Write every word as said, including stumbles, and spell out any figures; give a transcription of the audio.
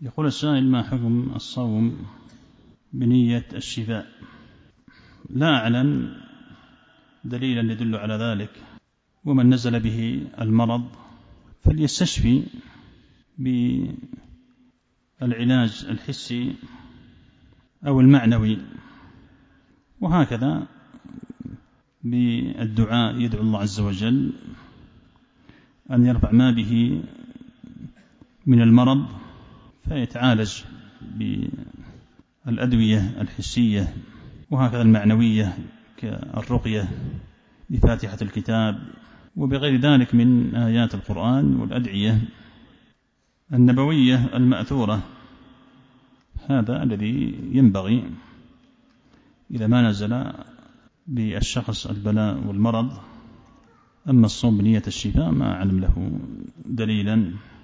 يقول السائل: ما حكم الصوم بنية الشفاء؟ لا أعلم دليلا يدل على ذلك، ومن نزل به المرض فليستشفي بالعلاج الحسي أو المعنوي، وهكذا بالدعاء يدعو الله عز وجل أن يرفع ما به من المرض فيتعالج بالأدوية الحسية، وهكذا المعنوية كالرقية بفاتحة الكتاب وبغير ذلك من آيات القرآن والأدعية النبوية المأثورة. هذا الذي ينبغي إذا ما نزل بالشخص البلاء والمرض. أما الصوم بنية الشفاء ما أعلم له دليلا.